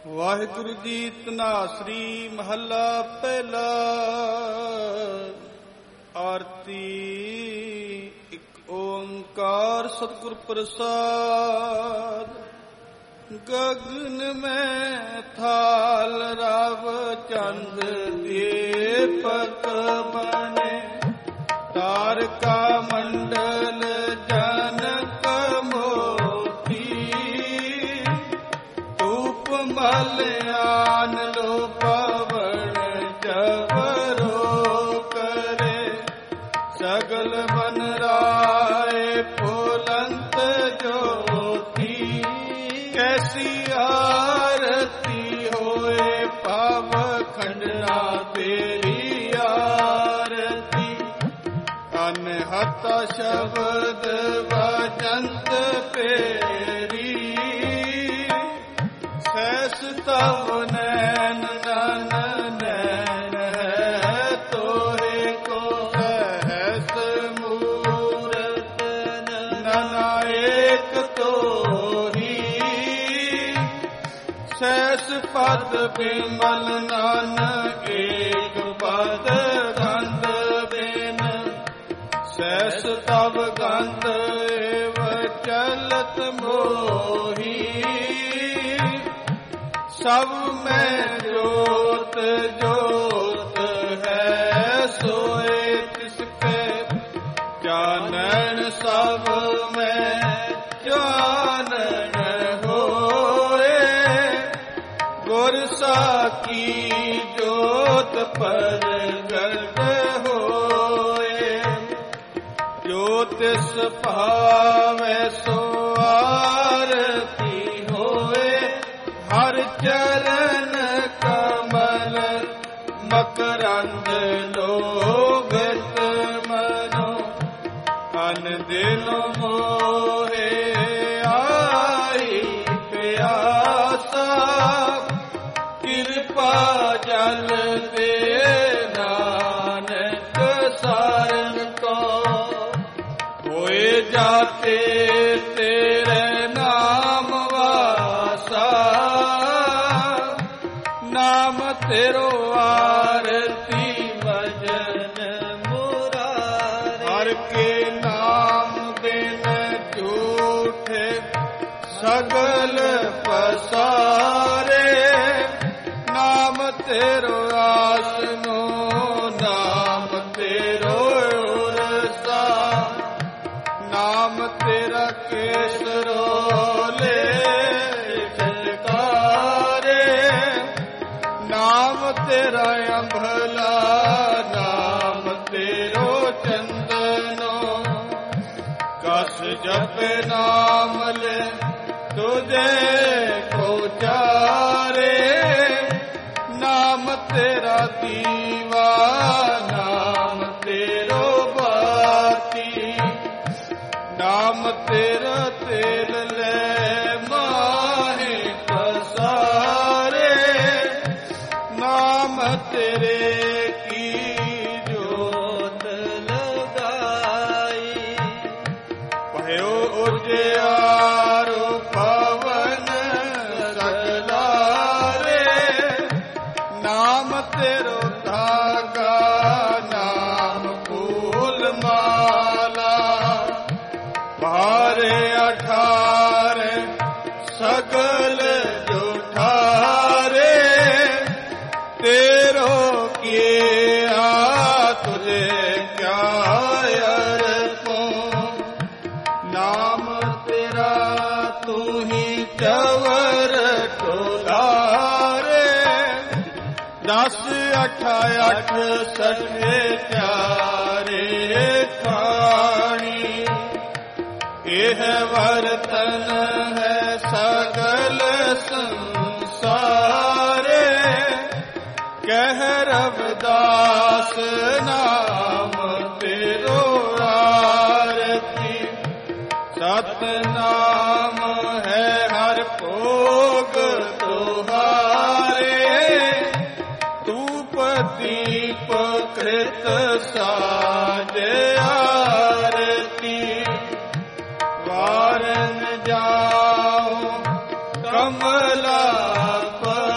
ਵਾਹਿਗੁਰੂ ਜੀ ਧਨਾਸਰੀ ਮਹੱਲਾ ਪਹਿਲਾ। ਆਰਤੀ ਇੱਕ ਓੰਕਾਰ ਸਤਿਗੁਰ ਪ੍ਰਸਾਦ। ਗਗਨ ਮੈਂ ਥਾਲ ਰਵ ਚੰਦ ਦੀਪਕ ਬਨੇ, ਤਾਰਕਾ ਮੰਡਲ ਜਨਕ ਮੋਤੀ, ਧੂਪ ਮਲਿਆਨ ਲੋ ਪਵਨ ਜਬਰੋ ਕਰੇ, ਸਗਲ ਬਨ ਰਾਏ ਫੁਲੰਤ ਜੋਤੀ, ਕੈਸੀ ਆਰਤੀ ਹੋਏ ਪਵ ਖੰਡਨਾ ਤੇਰੀ ਆਰਤੀ। ਅਨਹਤ ਸ਼ਬਦ ਵਜੰਤ ਪੇਰੀ, ਸੈਸ ਤਵ ਨੈਣ ਨਨ ਨੈਣ ਹੈ ਤੋਰੇ ਕੋ, ਸਹਿਸ ਮੂਰਤ ਨਨਾਇਕ ਤੋਰੀ, ਸੈਸ ਪਦ ਬਿਮਲ ਨਨ ਏਕ ਪਦ ਗੰਧ ਬਿਨ, ਸੈਸ ਤਵ ਗੰਧ ਏਵ ਚਲਤ ਮੋਹੀ, ਸਭ ਮੈਂ ਜੋਤ ਜੋਤ ਹੈ ਸੋਏ ਤਿਸਕੇ, ਜਾਣਨ ਸਭ ਮੈਂ ਜਾਣਨ ਹੋਏ, ਗੁਰ ਸਾਖੀ ਜੋਤ ਪ੍ਰਗਟ ਹੋਏ, ਜੋ ਤਿਸ ਭਾਵੈ ਸੋ ਆਰਤੀ ਹੋਏ, ਹਰ ਚਰਨ ਕਮਲ ਮਕਰੰਦ ਲੋਭਿਤ ਮਨੋ, ਅਨ ਦਿਨ ਮੋਹੇ ਆਈ ਪਿਆਸਾ, ਕਿਰਪਾ ਜਲ ਦੇ ਨਾਨਕ ਸਾਰਨ ਕੋ, ਹੋਏ ਜਾਤੇ ਤੇਰੇ ਨਾਮ ਵਾਸਾ, ਨਾਮ ਤੇਰੋ ਆਰਤੀ ਭਜਨ ਮੁਰਾਰੇ, ਹਰ ਕੇ ਨਾਮ ਬਿਨ ਝੂਠੇ ਸਗਲ ਪਸਾਰੇ, ਨਾਮ ਤੇਰੋ ਆਸਨੋ ਨਾਮ ਤੇਰੋ ਉਰਸਾ, ਨਾਮ ਤੇਰਾ ਕੇਸਰੋ ਲੈ ਜਲਕਾਰੇ, ਨਾਮ ਤੇਰਾ ਅੰਭਲਾ ਨਾਮ ਤੇਰੋ ਚੰਦਨੋ, ਕਸ ਜਪੇ ਨਾਮ ਲੈ ਤੁਝੇ ਕੋ ਚਾਰੇ, ਨਾਮ ਤੇਰਾ ਦੀਵਾ ਨਾਮ ਤੇਰੋ ਬਾਤੀ, ਨਾਮ ਤੇਰਾ ਤੇਲ ਲੈ ਮਾਹੇ ਪਸਾਰੇ, ਨਾਮ ਤੇਰੇ ਕੀ ਜੋਤ ਲਗਾਈ, ਭਇਓ ਉਜਿਆਰੋ ਪਵਨ ਸਗਲਾਰੇ, ਨਾਮ ਤੇਰੋ ਧਾਗਾ ਨਾਮ ਫੂਲ ਮਾਲਾ, ਬਾਰੇ ਅਠਾਰੇ ਸਗਲ ਜੁਠਾਰੇ, ਤੇਰੋ ਕੀਆ ਤੁਝੇ ਕਿਆ ਅਰਪੋ, ਨਾਮ ਤੇਰਾ ਤੂੰ ਹੀ ਚਵਰ ਟੋਲਾਰੇ, 10 8 8 ਸਠੇ ਚਾਰੇ ਖਾਣੀ, ਇਹ ਵਰਤਨ ਹੈ ਸਗਲ ਸੰਸਾਰੇ, ਕਹਿ ਰਵਿਦਾਸ ਨਾਮ ਤੇਰੋ ਆਰਤੀ, ਸਤਿਨਾਮ ਹੈ ਹਰ ਭੋਗ ਤੁਹਾਰੇ, ਧੂਪ ਦੀਪ ਕ੍ਰਿਤ ਸਾਜ ਆਰਤੀ, ਵਾਰਨ ਜਾਓ ਕਮਲਾ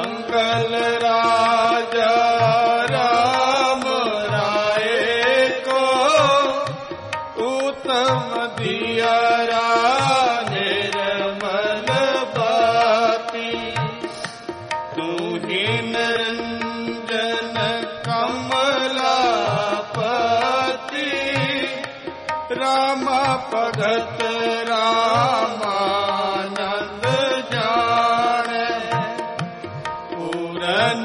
मंगल राजा राम राय को उत्तम दियरा निर्मल बाती तू ही निरंजन कमलापति रामा भगत रामानंद जाने पूरन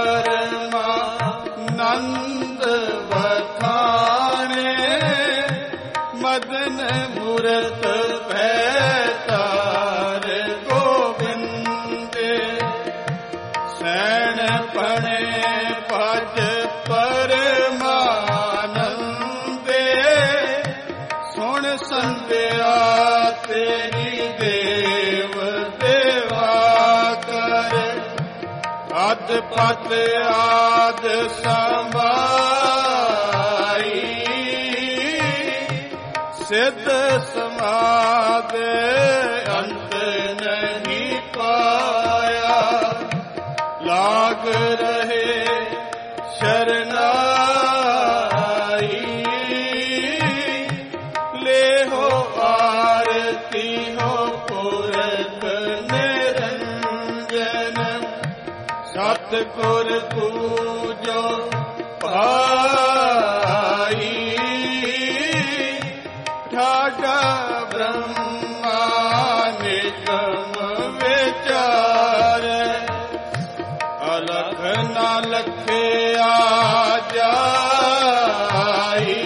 परमानंद बखाने मदन मूरत भैतार गोविंद सैन पणे पज परमानंदे सुन संध्या तेरी देव देवा कर अद पत आद समाई सिद्ध समाद अंत नहीं पाया लाग रहे शरणाई ले हो आरती हो पुरख निरंजन सतगुर पूजो पाई ठागा ब्रह्मा निगम विचार अलख ना लखया जाई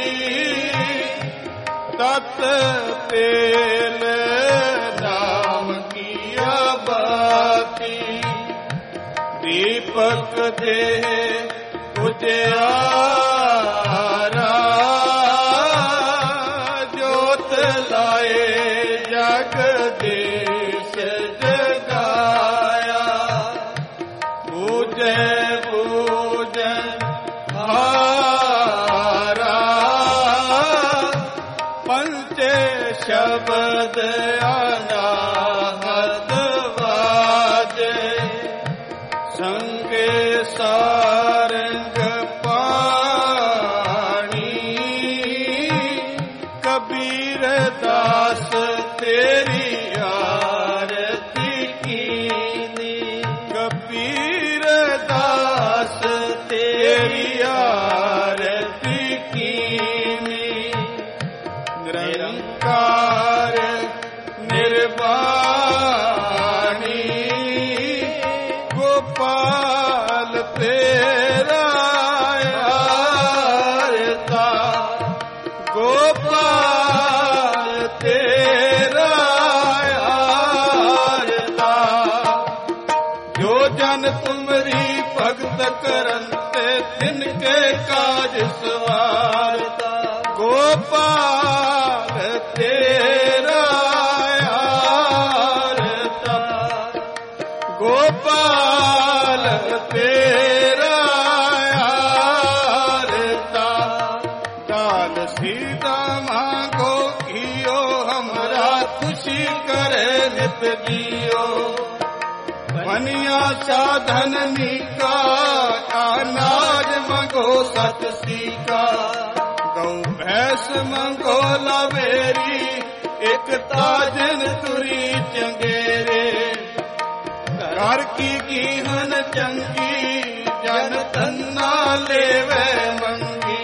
तत तेल नाम किया बाती दीपक दे उजियारा जोत लाए जगदीश जगाया पूजे पूजन हारा पंचे शब्द अनाहत वाजे संगे सारंग पाणी कबीर दास तेरी आरती कीनी कबीर दास तेरी आरती कीनी निरंकार निर्वाणी गोपाल तेरा आरता गोपाल तेरा आरता जो जन तुमरी भगत करंते तिनके काज सवारता गोपाल तेरा आरता गोपाल तेरा आरता काल सीता मांगो कियो हमरा खुशी करे नित जियो बनिया साधन नीका अनाज मंगो सत सीका गौ भैंस मंगो लवेरी एक ताजन तुरी चंगेरे घर की कीहन चंगी जन तन्ना लेवे मंगी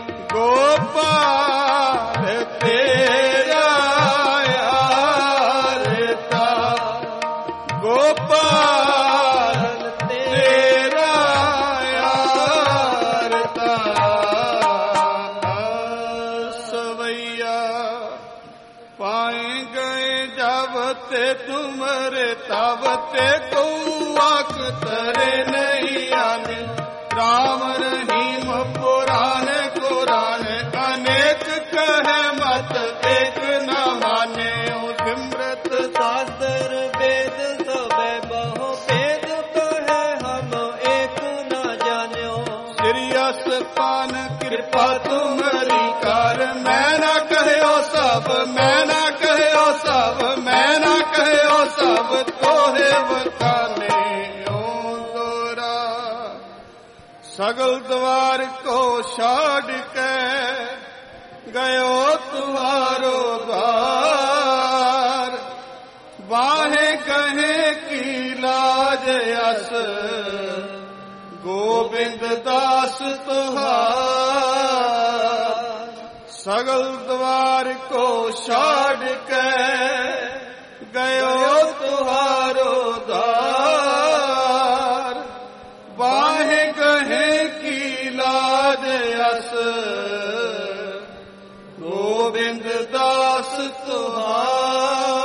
गोपाल तेरा आरता गोपाल तेरा आरता सवैया पाए गए जावते तुमरे तावते कौआक तरे नहीं आने राम रहीम पुराण कुरान अनेक कहे मत एक न माने सिमरत शास्त्र वेद सबे बहु वेद कहे हम एक न जान्यो श्रीयस पान कृपा तुम्हारी कार मैं न कहयो सब मैं न कहयो सब मैं न कहयो सब तोहे वखाने सगल द्वार को छाड़ के गयो तुम्हारो द्वार। बाहें कहे की लाज अस गोविंद दास तुहार। सगल द्वार को छाड़ के गयो तुम्हारो द्वार। बाहें कहे की लाज अस गोविंद दास तुहार।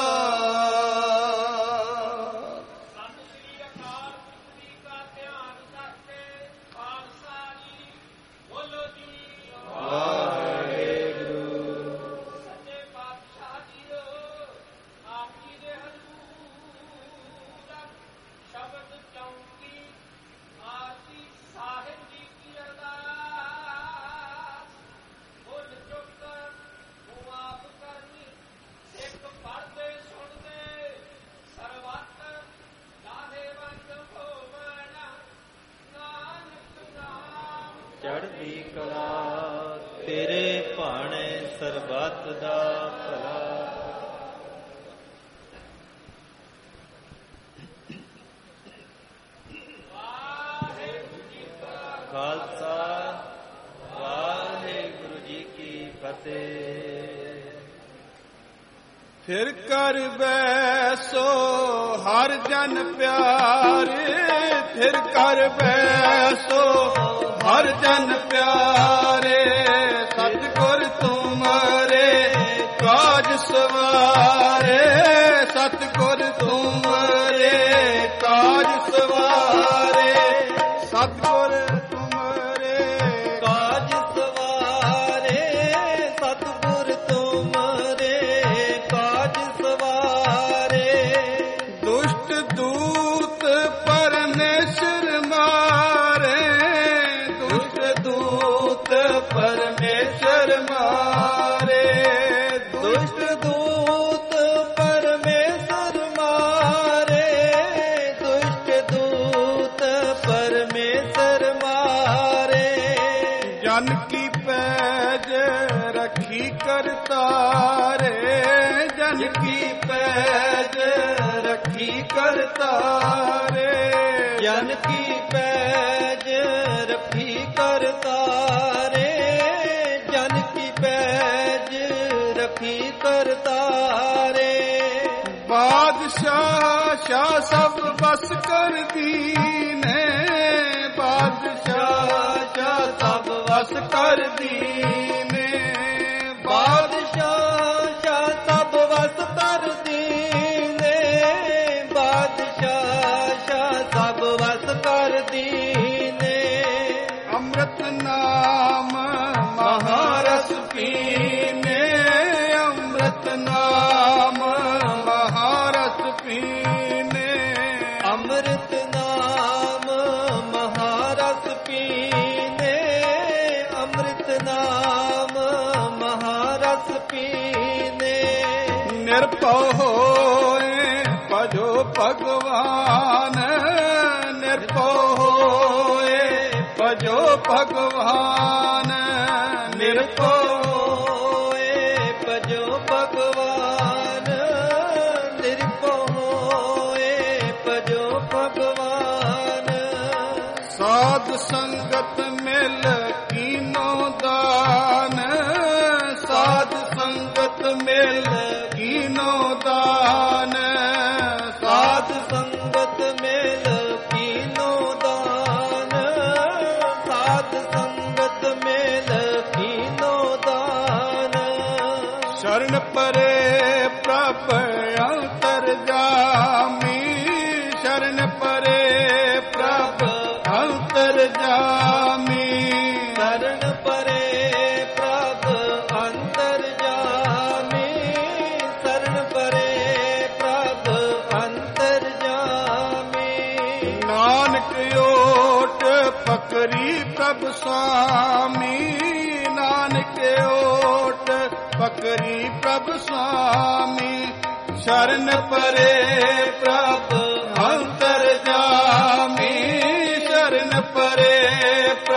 ਚੜ੍ਹਦੀ ਕਲਾ ਤੇਰੇ ਭਾਣੇ ਸਰਬੱਤ ਦਾ ਭਲਾ। ਵਾਹਿਗੁਰੂ ਜੀ ਕਾ ਖਾਲਸਾ ਵਾਹਿਗੁਰੂ ਜੀ ਕੀ ਫਤਿਹ। फिर कर बैसो हर जन प्यारे। फिर कर बैसो हर जन प्यारे। सतगुर तुमरे काज सवारे। सतगुर तुमरे काज सवारे। सतगुर तुमरे ਕਾਜ ਸਵਾਰੇ। ਸਤਿਗੁਰ ਤੁਮਰੇ ਕਾਜ ਸਵਾਰੇ। दुष्ट दूत परमेश्वर मारे। दुष्ट दूत परमेश्वर मारे। ਦੁਸ਼ਟ ਦੂਤ ਪਰਮੇਸ਼ਰ ਮਾਰੇ। ਦੁਸ਼ਟ ਦੂਤ ਪਰਮੇਸ਼ਰ ਮਾਰੇ। जन की पैज रखी करतारे। जन की पैज रखी करतारे। ਜਨ ਕੀ ਪੈਜ ਰੱਖੀ ਕਰਤਾਰੇ। ਜਨ ਕੀ ਪੈਜ ਰੱਖੀ ਕਰਤਾਰੇ। बादशाह शाह सब बस कर दीने। बादशाह शाह सब बस कर दीने। ਬਾਦਸ਼ਾਹ ਸ਼ਾਹ ਸਭ ਵਸ ਕਰ ਦੀਨੇ। ਬਾਦਸ਼ਾਹ ਸ਼ਾਹ ਸਭ ਵਸ ਕਰ ਦੀਨੇ। अमृत नाम महारस पीने। अमृत नाम महारस पीने। ਅੰਮ੍ਰਿਤ ਨਾਮ ਮਹਾਰਸ ਪੀਨੇ। ਅੰਮ੍ਰਿਤ ਨਾਮ ਮਹਾਰਸ ਪੀਨੇ। निर्भय होए भजो भगवान। निर्भय होए भजो भगवान। निर्भय ਹੋਏ ਭਜੋ ਭਗਵਾਨ। ਨਿਰਭਉ ਹੋਏ ਭਜੋ ਭਗਵਾਨ। साध संगत मिल कीनो दान। साध संगत मिल कीनो दान। ਸਾਧ ਸੰਗਤ ਮੇਲ ਕੀਨੋ ਦਾਨ। ਸਾਧ ਸੰਗਤ ਮੇਲ ਕੀਨੋ ਦਾਨ। शरण परे प्रभ अंतर जामी। शरण परे प्रभ अंतर जामी। शरण परे प्रभ अंतर जामी। शरण परे प्रभ अंतर जामी। नानक ओट पकरी प्रभ स्वामी। नानक ओट पकरी प्रभ स्वामी। शरण परे प्रभ अंतर जामी। शरण परे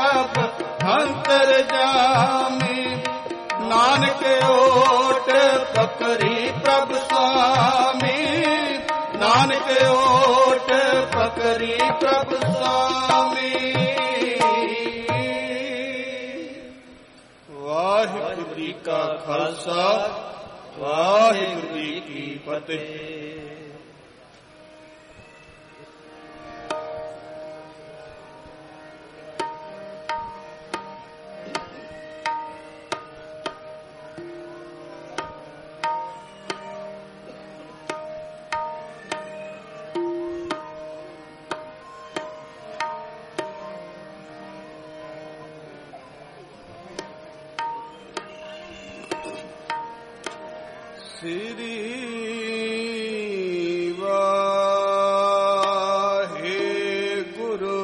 ओट पकड़ी प्रभ स्वामी, नानक ओट पकड़ी प्रभ स्वामी। वाहिगुरु जी का खालसा, वाहिगुरु जी की फतेह। श्री वाहेगुरु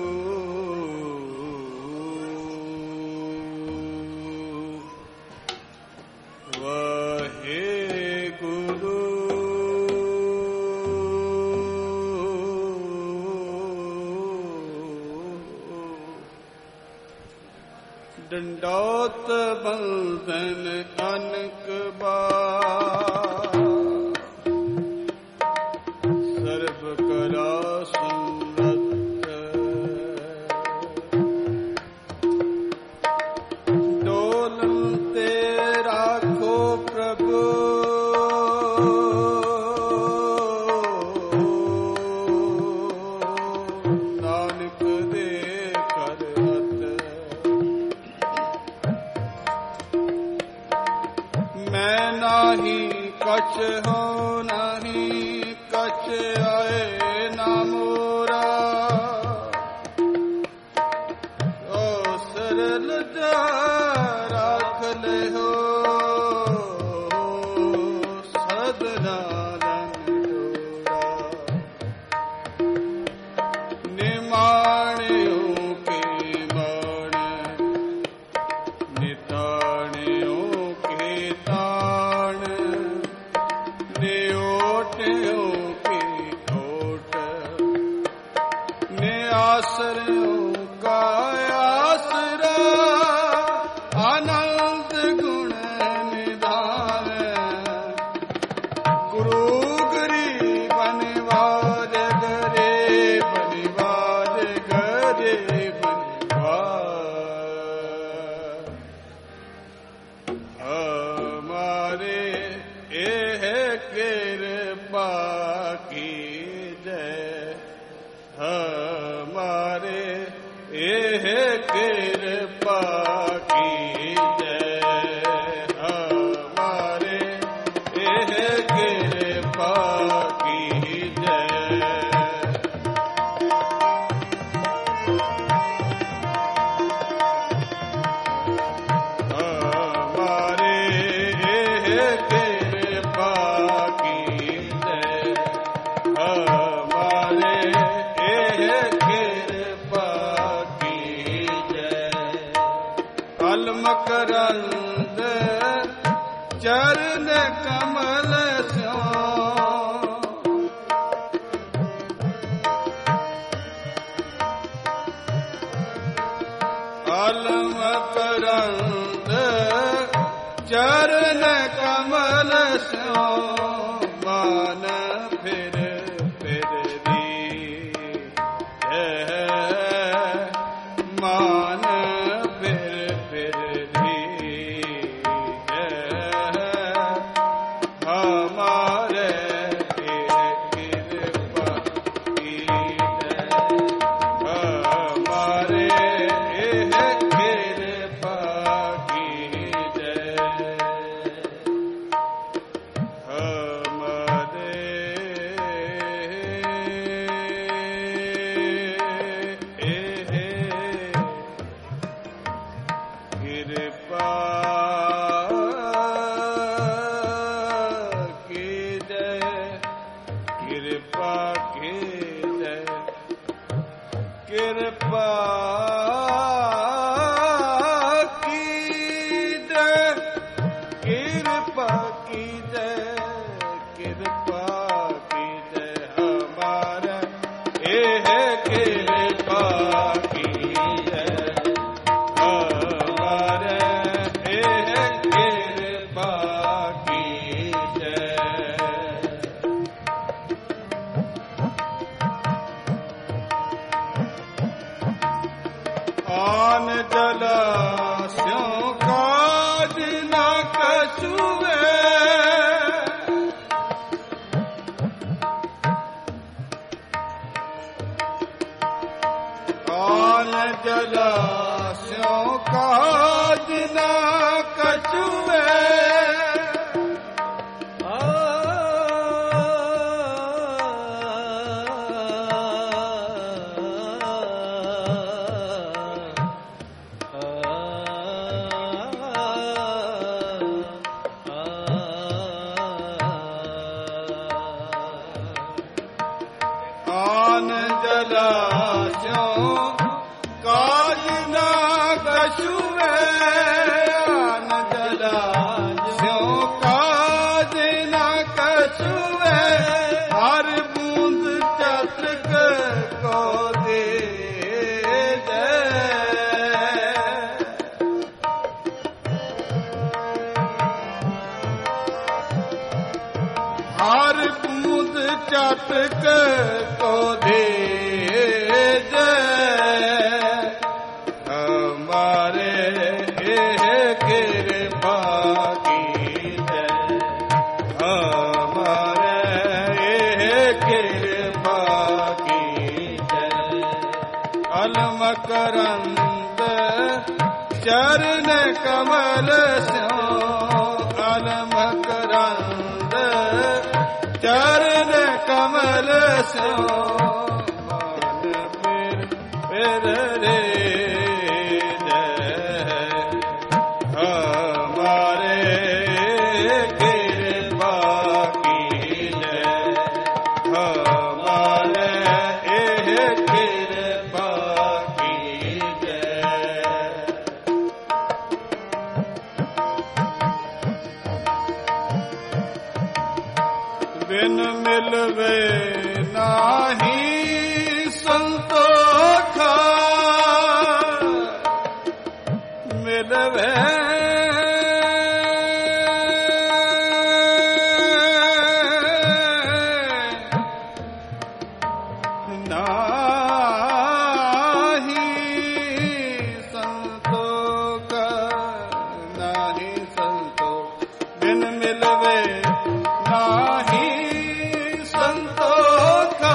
वाहेगुरु दंडौत बंधन अनक बार, सर्व करा समर्थ, डोलन ते राखो प्रभु, नानक दे कर हत। मैं नाही कछ हो नहीं कछ आए ना मोरा, ओ सरल जा राख ले हो सदना रंगोरा। निमाणियों के बाण निताणियों के ताण, नियोटियों की ओट, निआसरों का आसरा, आनंद गुण निधान। गुरु बनिवाज गरे, बनिवाज गरे बनिवाज। हमारे एह कृपा की जय, हमारे एह कृपा की जय, हमारे एह कृपा की जय। हमारे कृपा की जय, हमारे कृपा की जय। अलमकरंद चरण कमल स्यो, अलमकरंद चरण कमल स्यो, मान फिर दी मान फिर दी हमारे कृपा की जय, हमारे कृपा की जय। ਆਨ ਜਲਾਸਿਓਂ ਕਾਜ ਨਾ ਕਛੁਵੇ ਆਨ ਜਲਾਸਿਓਂ ਕਾਜ ਨਾ ਕਛੁਵੇ ਚਾਤਕ ਕੋ ਦੇ ਹਮਾਰੇ ਇਹ ਕਿਰਪਾ ਕੀਜੈ ਹਮਾਰੇ ਇਹ ਕਿਰਪਾ ਕੀਜੈ ਅਲਮ ਕਰੰਦ ਚਰਨ ਕਮਲ ਸਿਓ ਅਲਮ ਕਰੰਦ ਚਰਨ ਕਮਲ ਸਿਓ ਮਨ ਫਿਰ ਰੇ ਹਮਾਰੇ ਕਿਰਪਾ ਕੀਜੈ ਹਮਾਰੇ ਇਹ ਕਿਰਪਾ ਕੀਜੈ ਬਿਨ ਮਿਲਵੇ ਨਾਹੀ ਸੰਤੋਖਾ ਮਿਲਵੇ ਨਾਹੀ ਸੰਤੋਖ ਨਾਹੀ ਸੰਤੋਖ ਬਿਨ ਮਿਲਵੇ ਨਾਹੀ ਸੰਤੋਖਾ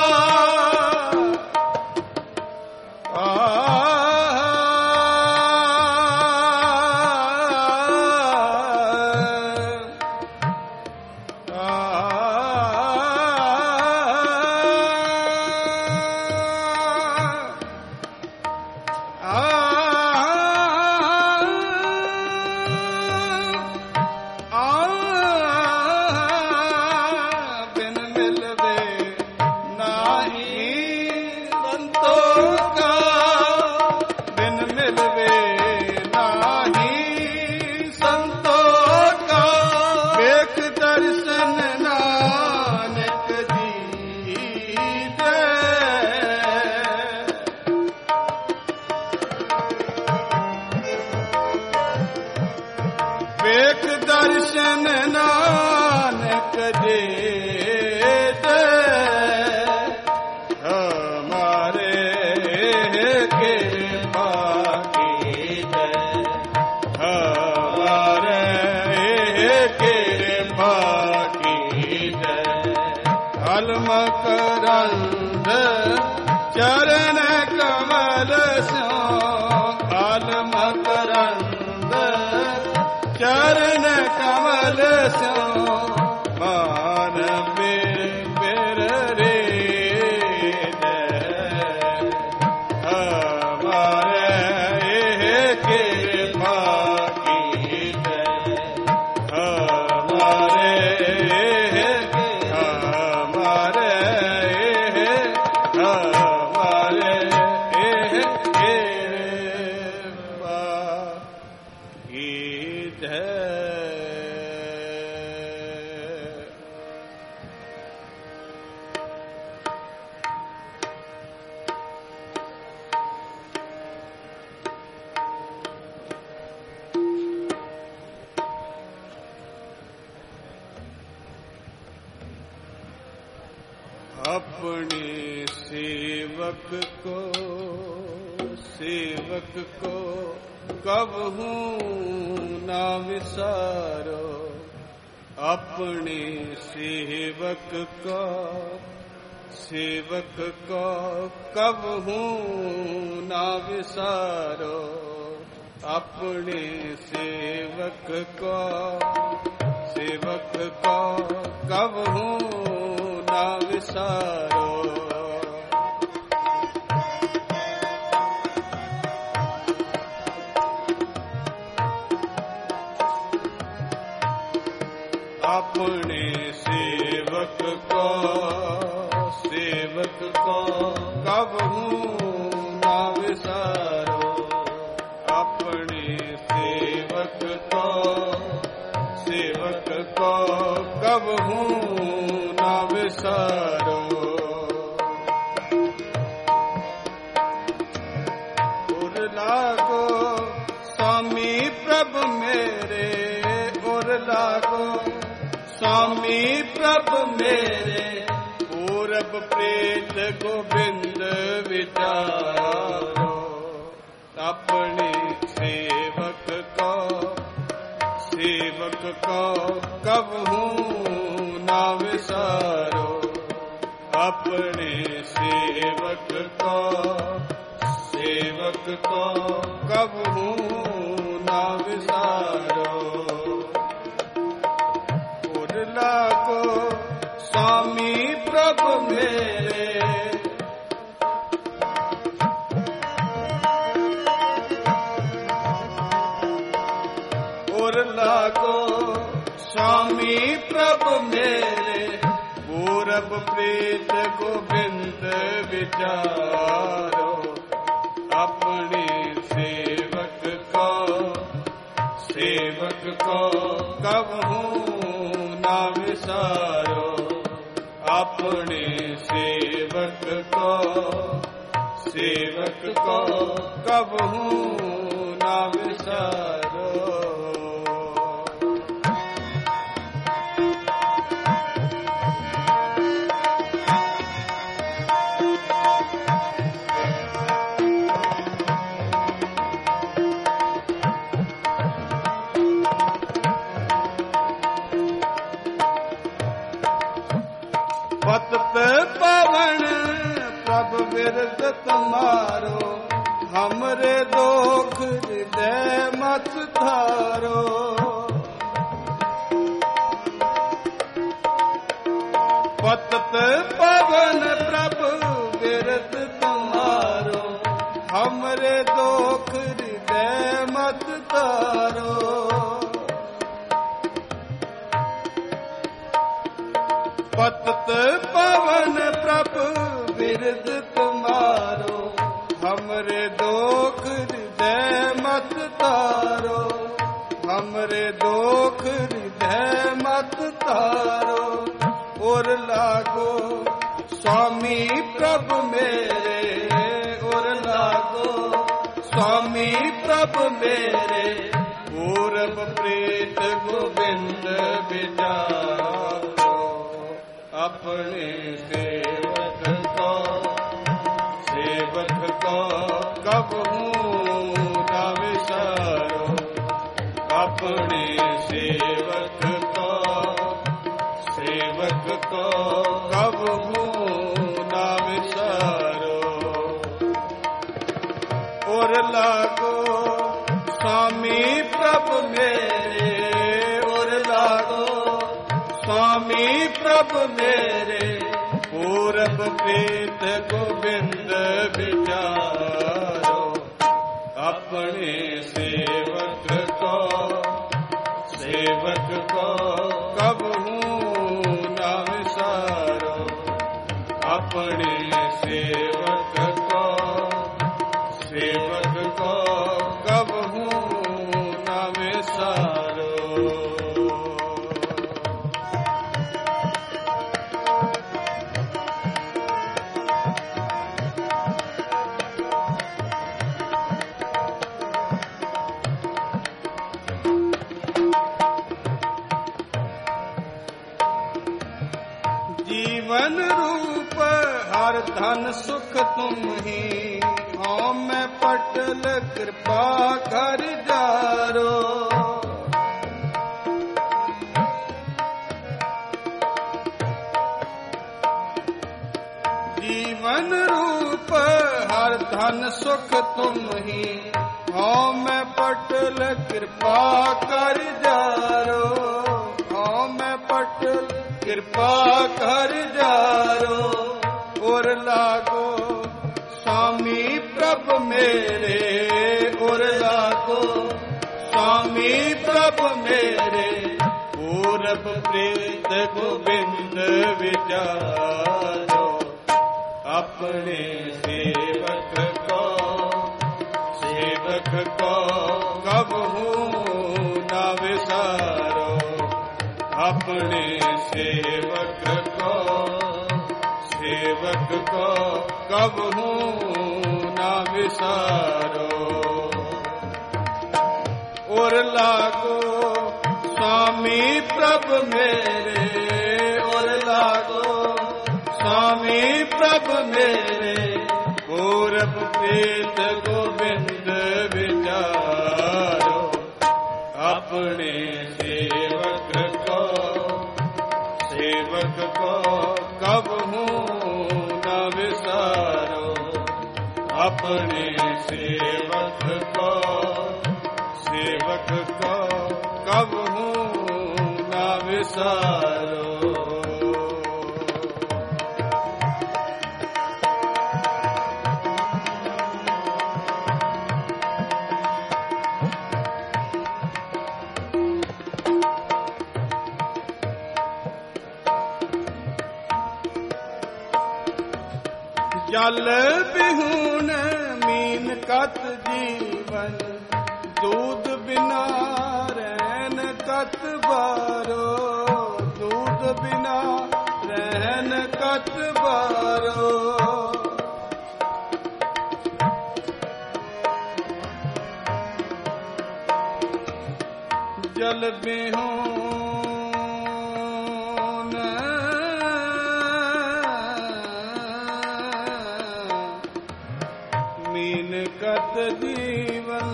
ਵੇਖ ਦਰਸ਼ਨ ਨਾਨਕ ਜੀ ਦੇ ਹਮਾਰੇ ਕਿਰਪਾ ਕੀਜੈ ਹਮਾਰੇ ਕਿਰਪਾ ਕੀਜੈ ਅਲਮ ਕਰੰਦ ਚਰਨ ਕਮਲ ਸਿਓ ਅਲਮ ਕਰੰਦ ਚਰਨ ਕਮਲ ਸਿਓ ਮਾਨ ਬਿਰ ਰੇ ਹਮਾਰੇ ਇਹ ਕਿਰਪਾ ਕੀਜੈ ਹਮਾਰੇ ਹਮਾਰੇ ਹਮਾਰੇ ਇਹ ਕਿਰਪਾ ਕੀਜੈ अपने सेवक को सेवक को कबहू ना विसारो, अपने सेवक को कबहू ना विसारो, अपने सेवक को कबहू ना विसारो। अपने सेवक को कबहू ना विसारो, अपने सेवक को कबहू ना विसारो। उर लागो स्वामी प्रभु मेरे, उर लागो स्वामी प्रभु मेरे, पूरब प्रेत गोविंद विचारो, अपने सेवक को कबहू ना विसारो, अपने सेवक को कबहू ना विसारो। लागो स्वामी प्रभु मेरे, और लागो स्वामी प्रभु मेरे, पूरब प्रीत गोविंद विचारो, अपने सेवक को कबहू ना विसारो, अपने सेवक को कबहू ना विसारो। पतत पवन प्रभु बिरद तुम्हारो, हमरे दोख हृदय मत धारो। पतत पवन प्रभु बिरद तुम्हारो, हमरे दोख हृदय मत धारो। पतत पवन प्रभु बिरद तुम्हारो, हमरे दोख हृदय मत तारो, हमरे दोख हृदय मत तारो। और लागो स्वामी प्रभु मेरे, और लागो स्वामी प्रभु मेरे, पूरब प्रीत गोविंद विचारो, अपने सेवक को कबहू ना विसारो, अपने सेवक को कबहू ना विसारो। और लागो स्वामी प्रभु मेरे, और लागो स्वामी प्रभु मेरे, पूरब प्रीत गोविंद विचारो, अपने सेवक को कबहू ना विसारो, अपने सेवक को कबहू ना विसारो। जीवन रूप हर धन सुख तुम ही, हाँ मैं पटल कृपा कर जारो। जीवन रूप हर धन सुख तुम ही, हाँ मैं पटल कृपा कर जारो। हाँ मैं पटल कृपा कर जारो। और लागो स्वामी प्रभ मेरे, और लागो स्वामी प्रभ मेरे। पूरब प्रीत गोविंद विचारो। अपने सेवक को कबहू न विसारो। अपने सेवक को कबहू न विसारो। और लागो स्वामी प्रभ मेरे, और लागो स्वामी प्रभ मेरे। पूरब प्रीत गोविंद विचारो। अपने सेवक को कबहू न विसारो। अपने सेवक को कबहू न विसारो। जल बिहून मीन कत जीवन, दूध बिना रहन कत बारो। दूध बिना रहन कत बारो। जल बिहून कत जीवन,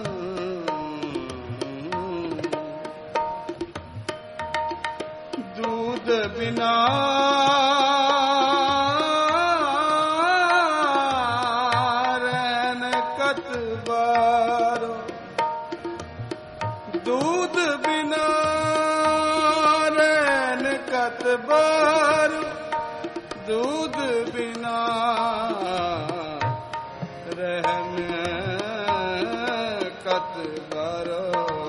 दूध बिना रहन कत बारो। दूध बिना रहन कत बारो। दूध बिना रहन कत बारो।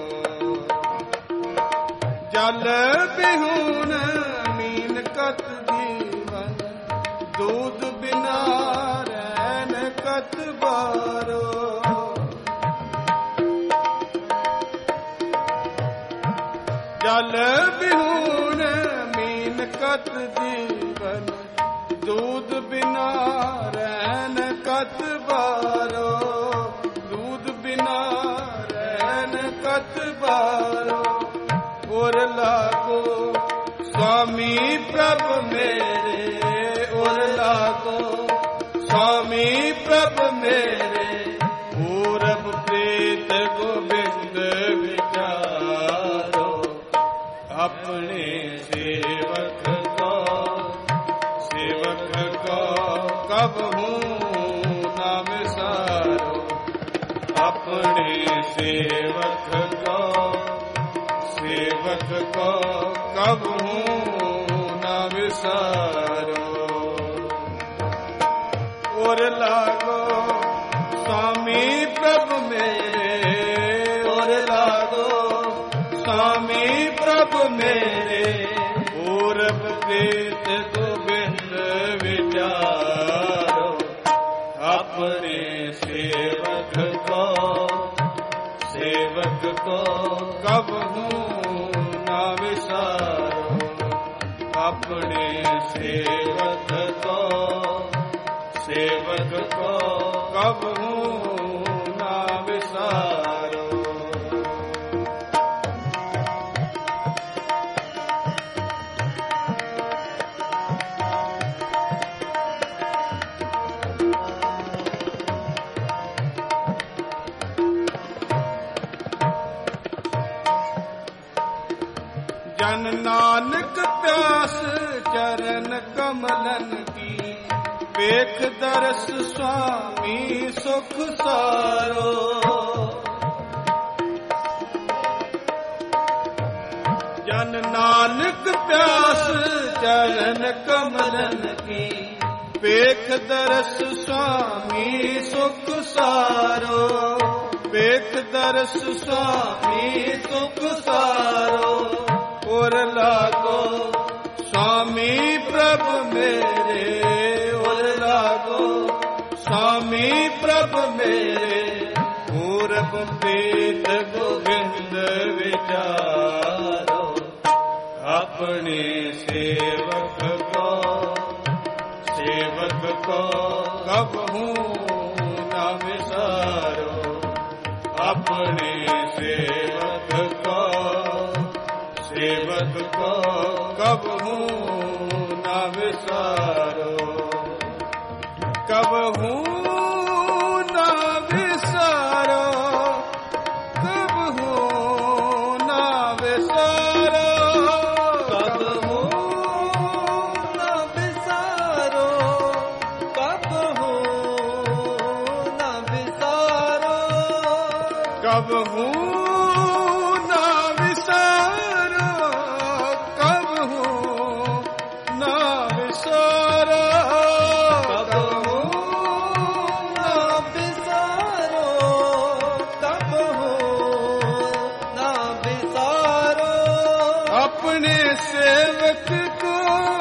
जल बिहून मीन कत जीवन, दूध बिना रहन कत बारो। जल बिहून मीन कत जीवन, दूध बिना रहन कत बारो। दूध बिना रहन कत बारो। और लागो स्वामी प्रभ मेरे, और लागो स्वामी प्रभ मेरे। पूरब प्रीत गोविंद विचारो। अपने सेवक को कबहू न विसारो। अपने सेवक को कबहू न विसारो। और लागो स्वामी प्रभ मेरे, और लागो स्वामी प्रभ मेरे। पूरब प्रीत गोविंद विचारो। अपने सेवक को कबहू न विसारो। अपने सेवक को कबहू न विसारो। जन नानक प्यास चरण कमलन की, पेख दरस स्वामी सुख सारो। जन नानक प्यास चरण कमलन की, पेख दरस स्वामी सुख सारो। पेख दरस स्वामी सुख सारो। और लागो स्वामी प्रभु मेरे, और लागो स्वामी प्रभु मेरे, पूरब प्रीत गोविंद विचारो। अपने सेवक को कबहू न विसारो। अपने सेवक को कबहू न विसारो। कबहू न विसारो, कबहू न विसारो। कबहू न विसारो, कबहू न विसारो। कबहू न विसारो, कबहू न विसारो। कबहू न विसारो, कबहू न विसारो। अपने सेवक को,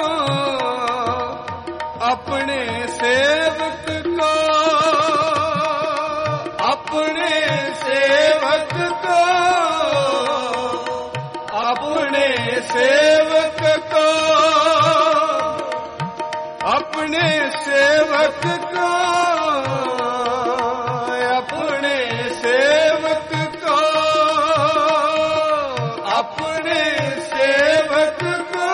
अपने सेवक को, अपने सेवक को, अपने सेवक को, अपने सेवक को, अपने सेवक को, अपने सेवक को,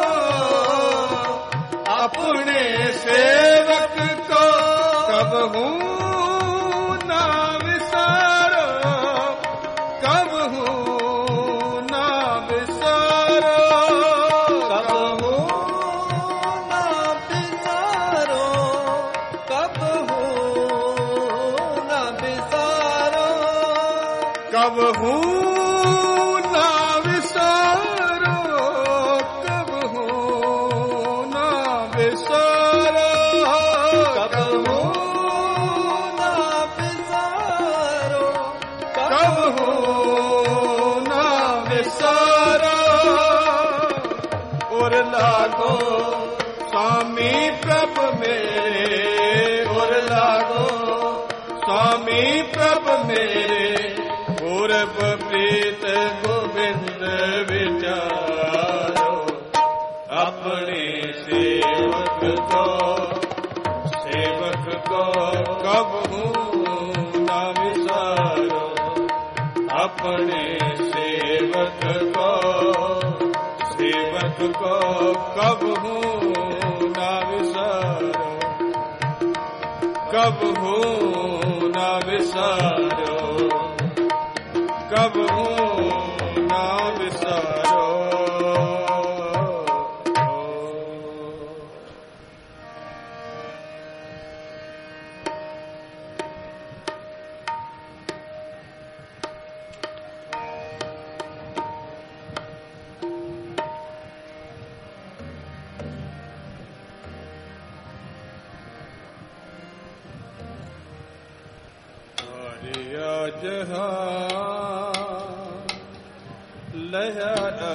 अपने सेवक को कबहू न विसारो। कबहू न विसारो, कबहू न विसारो। कबहू न विसारो, कबहू न विसारो। कबहू न विसारो, कबहू न विसारो। कबहू न विसारो। और लागो स्वामी प्रभु मेरे, और लागो स्वामी प्रभु मेरे, पूरब प्रीत गोविंद विचारो। अपने सेवक को कबहू न विसारो। अपने सेवक को कबहू न विसारो। कबहू न विसारो, कबहू न विसारो। जहाँ लया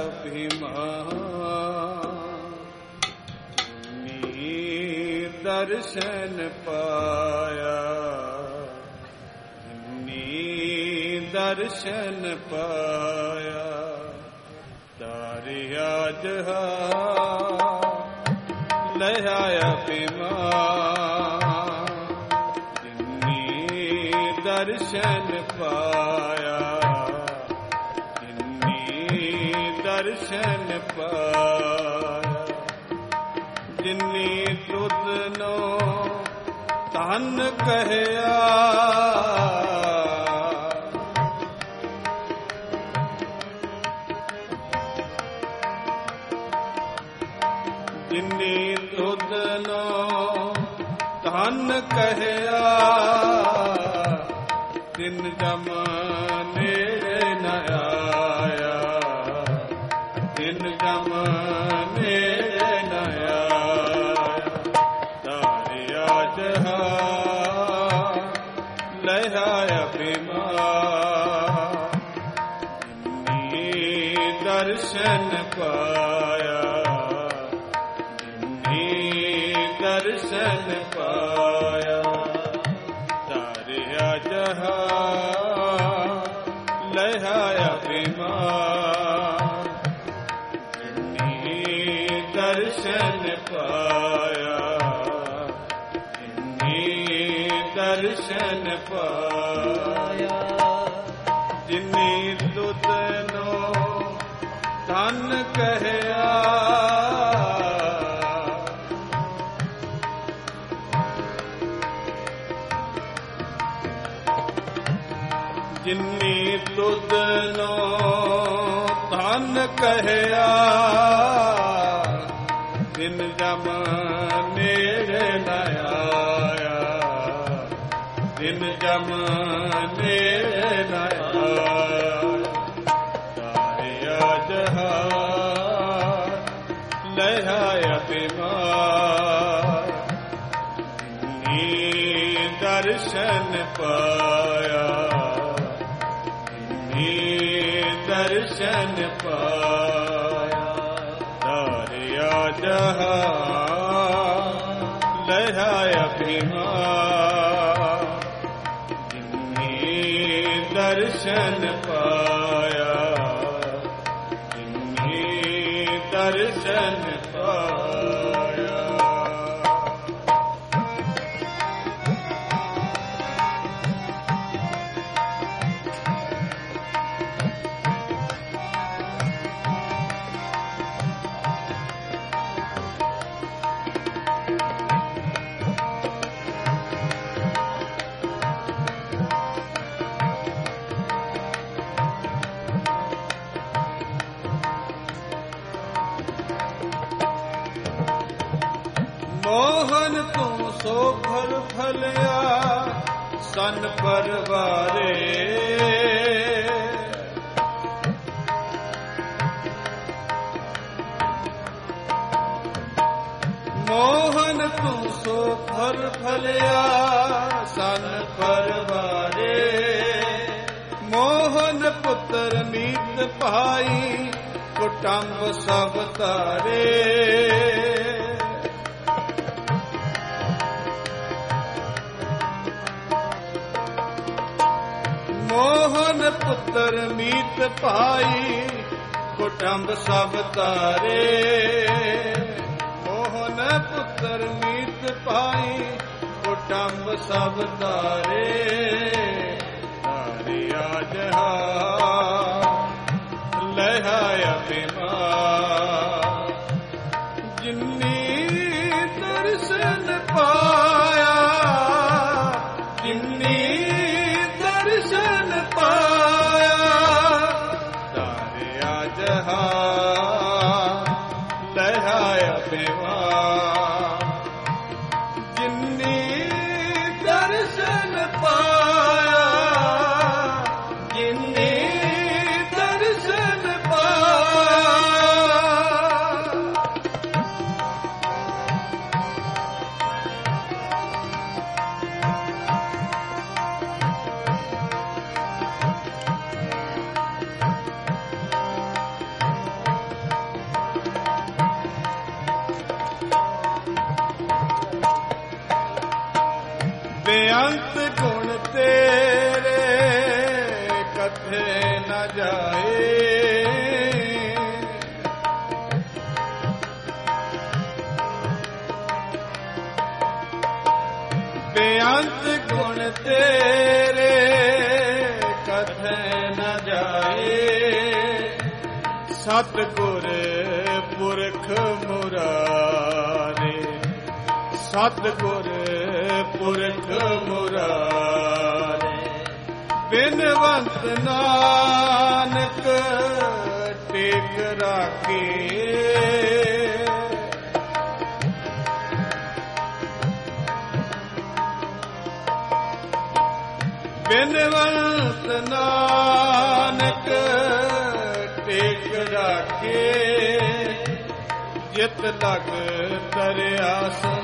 अभिमानी, दर्शन पाया दर्शन पाया। तारिया जहाँ लया अभिमानी, दर्शन पाया दर्शन पाया। जिन्नी तुदनो तन कहया, ਤਿਨ ਜਮ ਨੇੜੇ ਨ ਆਇਆ, ਤਿਨ ਜਮ ਨੇੜੇ ਨ ਆਇਆ। ਤਾਰਿਆ ਜਹਾਨ ਲਹਿਰਾਇਆ ਬਿਮਾਰ, ਜਿਨੀ ਦਰਸ਼ਨ ਪਾਇਆ, ਜਿਨੀ ਦਰਸ਼ਨ ਪਾਇਆ। ਤਾਰਿਆ ਜਹਾਨ ਲਹਿਰਾਇਆ ਬਿਮਾਰ, ਜਿਨੀ ਦਰਸ਼ਨ ਪਾਇਆ, ਜਿਨੀ ਦਰਸ਼ਨ ਪਾਇਆ। ਜਿਨੀ ਤੁਧ ਨੋ ਧਨ ਕਹਿਆ, ਜਿਨੀ ਤੁਧ ਨੋ ਧਨ ਕਹਿਆ। ਤਿਨ ਜਮ ਨੇੜੇ ਨ ਆਇਆ, ਤਿਨ ਜਮ ਨੇੜੇ ਨ ਆਇਆ। ਤਾਰਿਆ ਜਹਾਨ ਲਹਿਰਾਇਆ ਬਿਮਾਰ, ਜਿਨੀ ਦਰਸ਼ਨ ਪਾਇਆ, ਦਰਸ਼ਨ ਪਾਇਆ। ਤਾਰਿਆ ਜਹਾਨ ਲਹਿਰਾਇਆ ਬਿਮਾਰ, ਜਿਨੀ ਦਰਸ਼ਨ ਪਾਇਆ, ਜਿਨੀ ਦਰਸ਼ਨ ਪਾਇਆ। ਮੋਹਨ ਤੂੰ ਸੋ ਫਲ ਫਲਿਆ ਸਨ ਪਰਵਾਰੇ, ਮੋਹਨ ਤੂੰ ਸੋ ਫਲ ਫਲਿਆ ਸਨ ਪਰਵਾਰੇ। ਮੋਹਨ ਪੁੱਤਰ ਮੀਤ ਭਾਈ ਕੁਟੰਬ ਸਭ ਤਾਰੇ। ਮੋਹਨ ਪੁੱਤਰ ਮੀਤ ਭਾਈ ਕੁਟੰਬ ਸਭ ਤਾਰੇ। ਮੋਹਨ ਪੁੱਤਰ ਮੀਤ ਭਾਈ ਕੁਟੰਬ ਸਭ ਤਾਰੇ। ਤਾਰਿਆ ਜਹਾਨ ਲਹਿਰਾਇਆ ਬਿਮਾਰ, ਜਿਨੀ ਦਰਸ਼ਨ ਪਾਇਆ, ਜਿਨੀ ਦਰਸ਼ਨ ਪਾਇਆ। ਤਾਰਿਆ ਜਹਾਨ ਲਹਿਰਾਇਆ ਬਿਮਾਰ, ਜਿਨੀ ਦਰਸ਼ਨ ਪਾਇਆ, ਜਿਨੀ ਦਰਸ਼ਨ ਪਾਇਆ। ਬੇਅੰਤ ਗੁਣ ਤੇਰੇ ਕਥੇ ਨ ਜਾਏ, ਬੇਅੰਤ ਗੁਣ ਤੇਰੇ ਕਥੇ ਨ ਜਾਏ। ਸਤਿਗੁਰ ਪੁਰਖ ਮੁਰਾਰੇ, ਸਤਿਗੁਰ ਪੁਰਖ ਮੁਰਾਰੇ। ਬਿਨਵੰਤ ਨਾਨਕ ਟੇਕ ਰਾਖੇ, ਬਿਨਵੰਤ ਨਾਨਕ ਟੇਕ ਰਾਖੇ ਜਿਤ ਲਗ ਤਰਿਆ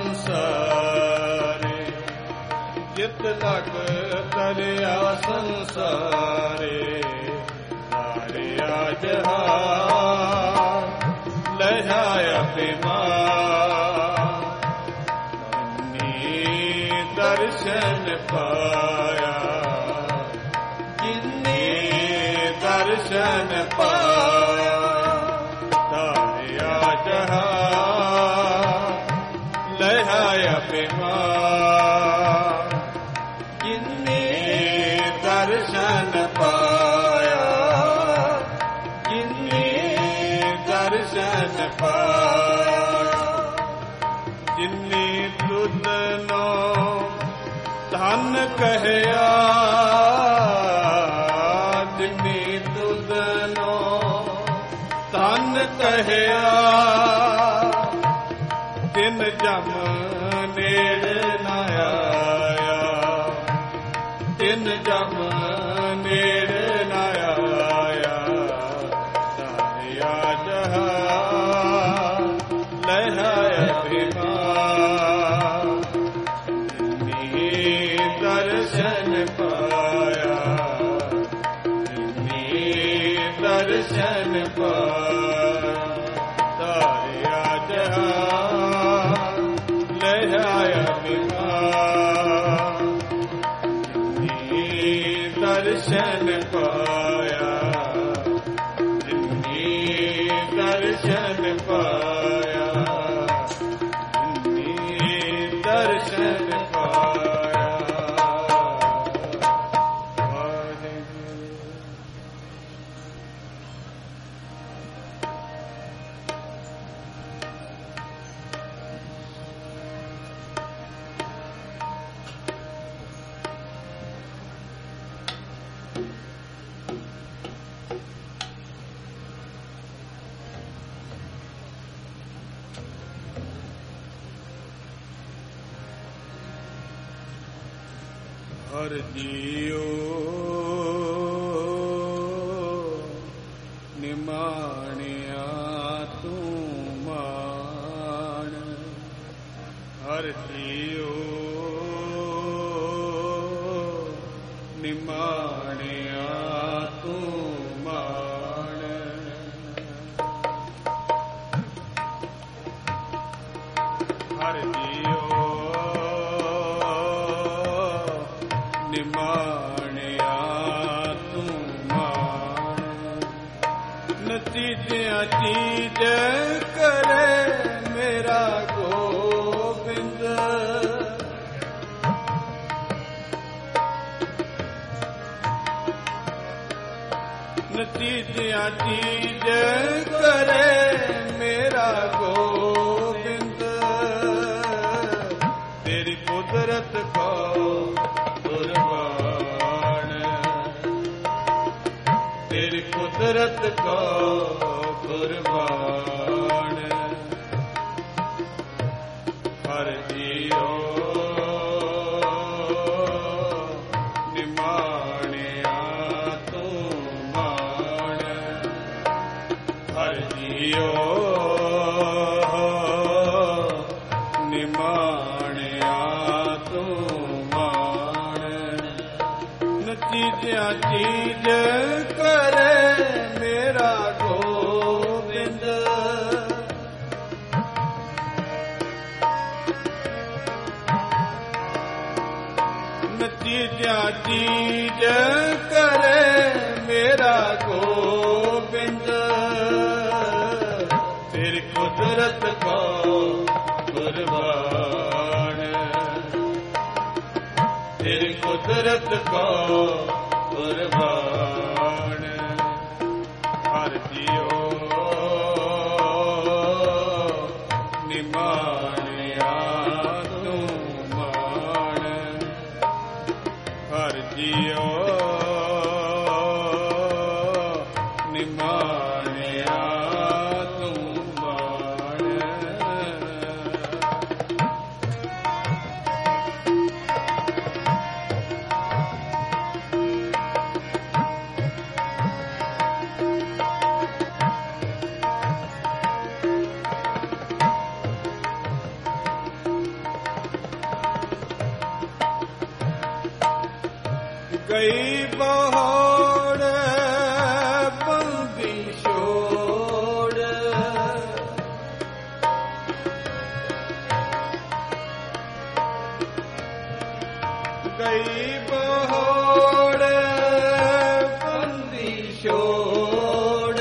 ਸੰਸਾਰੇ ਜਿਤ ਲਗ ਤਰਿਆ ਸੰਸਾਰੇ ਤਾਰਿਆ ਜਹਾਨ ਲਹਿਆ ਅਭਿਮਾਨ ਨੀ ਦਰਸ਼ਨ ਪਾਇਆ ਜਿਨੇ ਦਰਸ਼ਨ ਪਾਇਆ ਤਾਰਿਆ ਜਹਾਨ ਲਹਿਆ ਅਭਿਮਾਨ ਜਿਨੇ ਦਰਸ਼ਨ ਪਾਇਆ ਜਿਨੇ ਦਰਸ਼ਨ ਪਾਇਆ ਜਿਨੇ ਤੁਧ ਨੋ ਧਨ ਕਹਿਆ ਜਿਨੇ ਤੁਧ ਨੋ ਧਨ ਕਹਿਆ ਤਿਨ ਜਮ ਨੇੜ ਨ ਆਇਆ ਤਿਨ ਜਮ ਨੇੜ ਨ ਆਇਆ ਤਾਰਿਆ ਜਹਾਨ ਲਹਿਆ ਅਭਿਮਾਨ ਜਿਨੇ ਦਰਸ਼ਨ ਪਾਇਆ ਜਿਨੇ ਦਰਸ਼ਨ ਪਾਇਆ ਤਾਰਿਆ ਜਹਾਨ ਲਹਿਆ ਅਭਿਮਾਨ ਜਿਨੇ ਦਰਸ਼ਨ ਪਾਇਆ ਜਿਨੇ ਦਰਸ਼ਨ ਪਾਇਆ ਜਿਨੇ ਦਰਸ਼ਨ ਪਾਇਆ ਵਾਹਿਗੁਰੂ। ਹਰ ਜੀਓ ਨਿਮਾਣਿਆ ਤੂੰ ਮਾਣ ਹਰ ਜੀਓ ਨਿਮਾਣਿਆ ਤੂੰ ਮਾਣ ਹਰ ਜੀਓ ਨਿਮਾਣਿਆ ਤੂੰ ਮਾਣ ਨਤੀਜਿਆਂ ਚੀਜ਼ ਕਰੇ ਮੇਰਾ ਗੋਬਿੰਦ ਨਤੀਜਿਆਂ ਚੀਜ਼ ਕਰੇ ਮੇਰਾ ਗੋਬਿੰਦ ਤੇਰੀ ਕੁਦਰਤ ਕੋ ਕੁਰਬਾਨ ਤੇਰੀ ਕੁਦਰਤ ਕੋ ਕੁਰਬਾਨ ਹਰ ਜੀਓ ਨਿਮਾਣਿਆ ਤੂੰ ਮਾਣ ਹਰ ਜੀਓ ਨਿਮਾਣਿਆ ਤੂੰ ਮਾਣ ਨਤੀਜਿਆਂ ਚੀਜ਼ ਕਰੇ ਮੇਰਾ ਗੋਬਿੰਦ ਨਤੀਜਿਆਂ ਚੀਜ਼ ਕਰੇ ਮੇਰਾ ਗੋਬਿੰਦ ਤੇਰੀ ਕੁਦਰਤ ਕੋ ਕੁਰਬਾਨ ਤੇਰੀ ਕੁਦਰਤ ਕੋ ਕੁਰਬਾਨ ਹਰ ਜੀਓ ਨਿਮਾਣਿਆ ਤੂੰ ਮਾਣ ਹਰ ਜੀਓ ਨਿਮਾਣਿਆ ਤੂੰ ਮਾਣ ਗਈ ਬਹੋੜ ਬੰਦੀ ਛੋੜ, ਗਈ ਬਹੋੜ ਬੰਦੀ ਛੋੜ,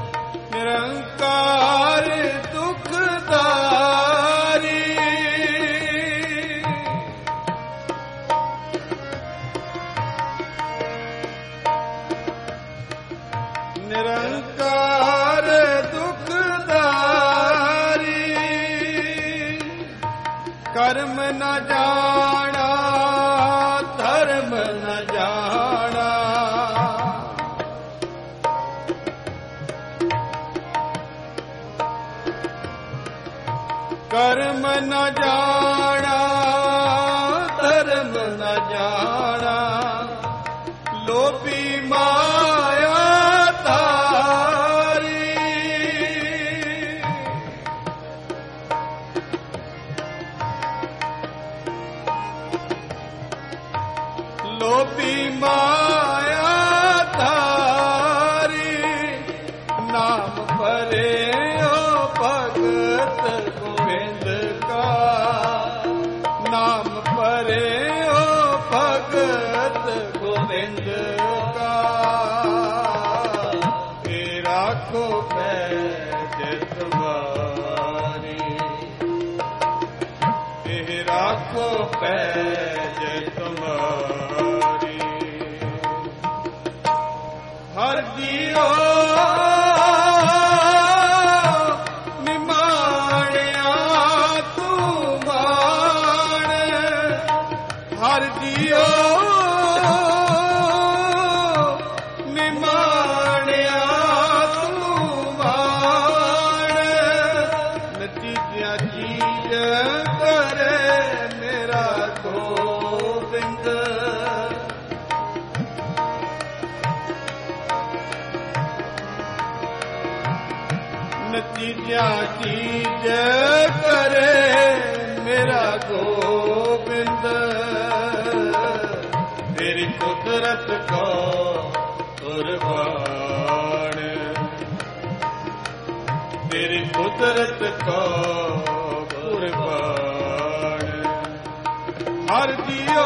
ਨਿਰੰਕਾਰ ਦੁਖਦਾਰੀ, ਨਿਰੰਕਾਰ ਦੁਖਦਾਰੀ, ਕਰਮ ਨ ਜਾਣਾ ਧਰਮ ਨ ਜਾਣਾ, ਕਰਮ ਨ ਜਾਣਾ ਧਰਮ ਨ ਜਾਣਾ, ਲੋਭੀ ਮਾਇਆ ਧਾਰੀ, ਲੋਭੀ ਮਾਇਆ ਧਾਰੀ, ਨਾਮ ਭਰਿਓ ਭਗਤ ਗੋਬਿੰਦ ਕਾ, ਨਾਮ ਭਰਿਓ ਭਗਤ ਗੋਬਿੰਦ ਕਾ, ਏ ਰਾਖੋ ਪੈਜ ਤੁਮਾਰੀ, ਇਹ ਰਾਖੋ ਪੈਜ ਤੁਮਾਰੀ, ਹਰ ਜੀਓ ਨਿਮਾਣਿਆ ਤੂੰ ਮਾਣ, ਹਰ ਜੀਓ ਨਿਮਾਣਿਆ ਤੂੰ ਮਾਣ, ਨਤੀਜਿਆ ਚੀਜ਼ ਕਰੇ ਮੇਰਾ ਗੋਬਿੰਦ, ਨਤੀਜਾ ਚੀਜ਼ ਕਰੇ ਮੇਰਾ ਗੋਬਿੰਦ, ਤੇਰੀ ਕੁਦਰਤ ਕੋ ਕੁਰਬਾਨ, ਤੇਰੀ ਕੁਦਰਤ ਕੋ ਕੁਰਬਾਨ, ਹਰ ਜੀਓ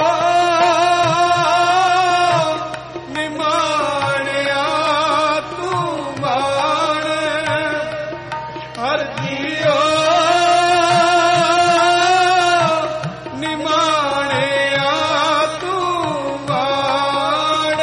ਨਿਮਾਣਿਆ ਤੂੰ ਮਾਣ, ਹਰ ਜੀਓ ਨਿਮਾਣਿਆ ਤੂੰ ਮਾਣ,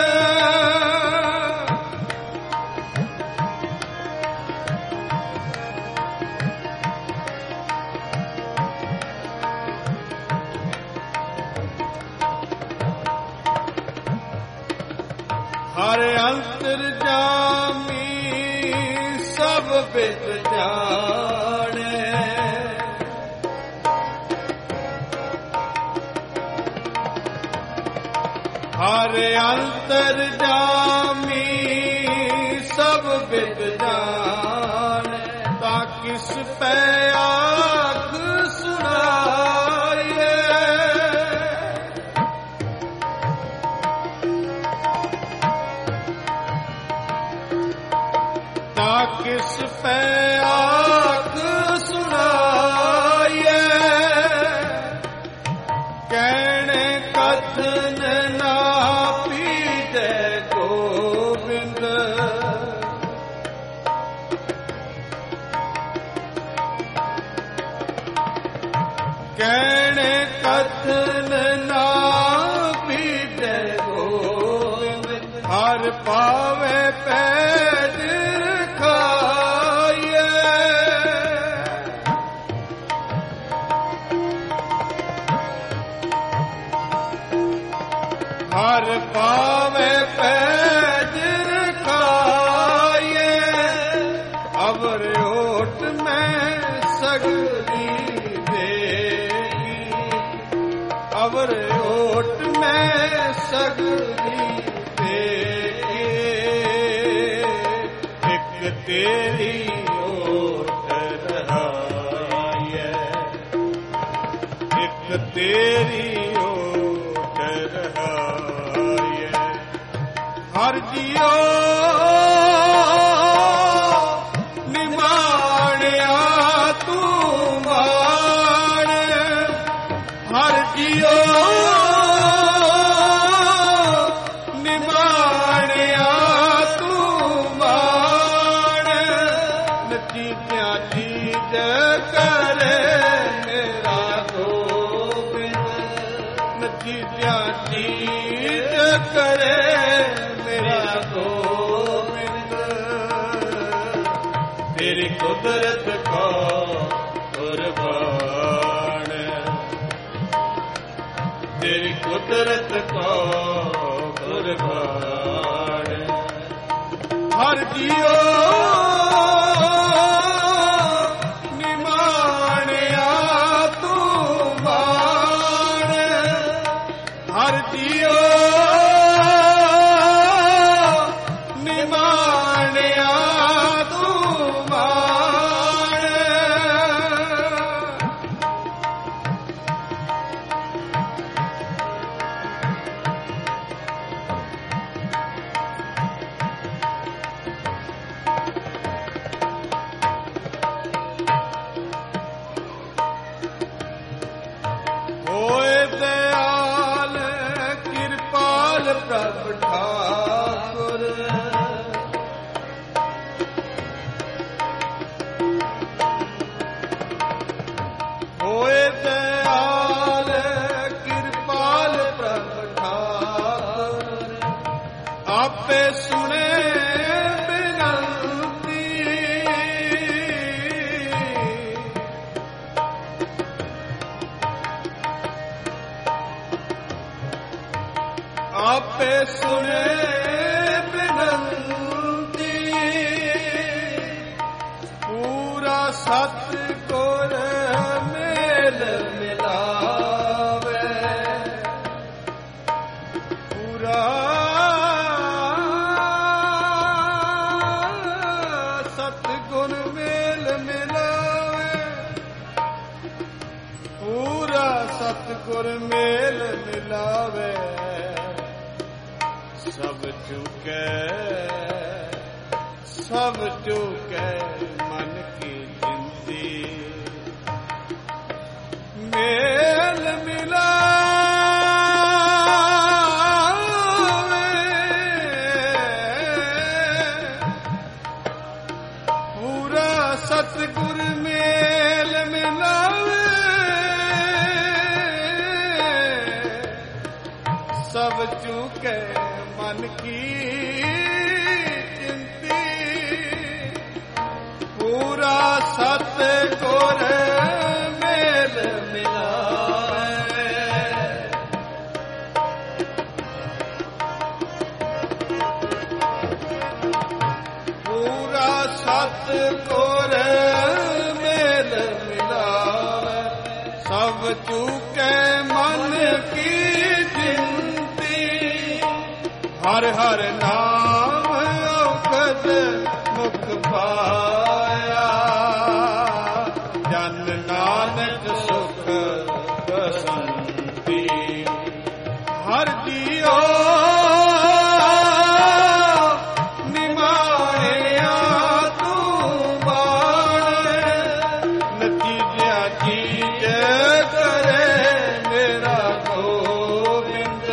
ਹਰ ਅੰਤਰਜਾਮੀ ਸਭ ਬਿਦ ਜਾਣੈ, ਹਰ ਅੰਤਰਜਾਮੀ ਸਭ ਬਿਦ ਜਾਣੈ, ਤਾਂ ਕਿਸ ਪੈ ਆਖ ਸੁਣਾਈਐ, ਤਾਂ ਕਿਸ ਪੈ ਆਖ ਸੁਣਾਈਐ, ਕਹਿਣੇ ਕਥਨ ਨਾ ਪੀਜੈ ਗੋਬਿੰਦ, ਕਹਿਣੇ ਕਥਨ ਨਾ ਪੀਜੈ ਗੋਬਿੰਦ, ਹਰ ਪਾਵੇ ਪੈਜ ਰਖਾਈਐ, ਹਰ ਪਾਵੇ ਪੈਜ ਰਖਾਈਐ, ਅਵਰ ਓਟ ਮੈਂ ਸਗਲੀ ਦੇਗੀ, ਅਵਰ ਓਟ ਮੈਂ ਸਗਲੀ ਦੇਗੀ, ਇੱਕ ਤੇਰੀ ਓਟ ਰਹਾਈਐ, ਇੱਕ ਤੇਰੀ ਓਟ ਰਹਾਈਐ, ਹਰ ਜੀਓ ਨਿਮਾਣਿਆ ਤੂੰ ਮਾਣ, ਹਰ ਜੀਓ ਨਿਮਾਣਿਆ ਤੂੰ ਮਾਣ, ਨਚੀਤਿਆਂ ਚੀਜ ਕਰੇ ਮੇਰਾ ਗੋਬਿੰਦ, ਨਚੀਤਿਆਂ ਚੀਜ ਕਰੇ ਮੇਰਾ ਗੋਬਿੰਦ। ਤੇਰੀ ਕੁਦਰਤ ਕੋ ਕੁਰਬਾਨ, ਤੇਰੀ ਕੁਦਰਤ ਕੋ ਕੁਰਬਾਨ। ਹਰ ਜੀਓ ਨਿਮਾਣਿਆ ਤੂੰ ਮਾਣ, ਹਰ ਜੀਓ ਨਿਮਾਣਿਆ ਤੂੰ ਮਾਣ। ਹੋਏ ਦਿਆਲ ਕਿਰਪਾਲ ਪ੍ਰਭ ਠਾਕੁਰ, ਹੋਏ ਦਿਆਲ ਕਿਰਪਾਲ ਪ੍ਰਭ ਠਾਕੁਰ, ਆਪੇ ਸੁਣੇ ਬਿਨੰਤੀ, ਆਪੇ ਸੁਣੇ ਬਿਨੰਤੀ। ਪੂਰਾ ਸਤਿਗੁਰ ਮੇਲ ਮਿਲਾਵੇ, ਪੂਰਾ ਸਤਿਗੁਰ ਮੇਲ ਮਿਲਾਵੇ, ਪੂਰਾ ਸਤਿਗੁਰ ਮੇਲ ਮਿਲਾਵੇ। ਸਭ ਚੁਕੈ ਸਭ ਚੁਕੈ ਮਨ ਕੀ ਜਿੰਦੀ, ਮੇਲ ਮਿਲਾਵੇ। ਪੂਰਾ ਸਤਿਗੁਰ ਮੇਲ ਮਿਲਾਵੇ, ਸਭ ਚੁਕੈ ਮਨ ਕੀ ਚਿੰਤੀ। ਪੂਰਾ ਸਤਿਗੁਰ ਮੇਲ ਮਿਲਾਵੇ, ਪੂਰਾ ਸਤਿਗੁਰ ਮੇਲ ਮਿਲਾਵੇ। ਸਭ ਚੁਕੈ ਮਨ ਕੀ ਜਿੰਦੀ, ਹਰ ਹਰ ਨਾਮ ਔਖਦ ਮੁਖ ਪਾਇਆ, ਜਨ ਨਾਨਕ ਸੁਖ ਬਸੰਤੀ। ਹਰ ਜੀਓ ਨਿਮਾਣਿਆ ਤੂੰ ਮਾਣ, ਨਤੀਜਿਆ ਚੀਜ ਕਰੇ ਮੇਰਾ ਗੋਬਿੰਦ।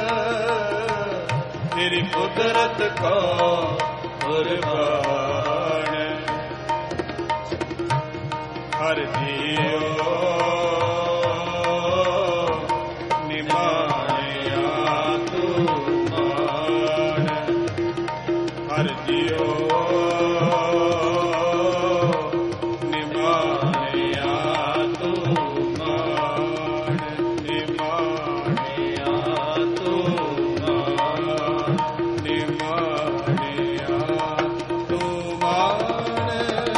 ਤੇਰੀ ਕੁਦਰਤ ਕੋ ਕੁਰਬਾਨ, ਹਰ ਜੀਓ ਨਿਮਾਣਿਆ ਤੂੰ ਮਾਣ, ਹਰ ਜੀਓ ਨਿਮਾਣਿਆ ਤੂੰ ਮਾਣ, ਨਿਮਾਣਿਆ ਤੂੰ ਮਾਣ, ਨਿਮਾਣਿਆ ਤੂੰ ਮਾਣ।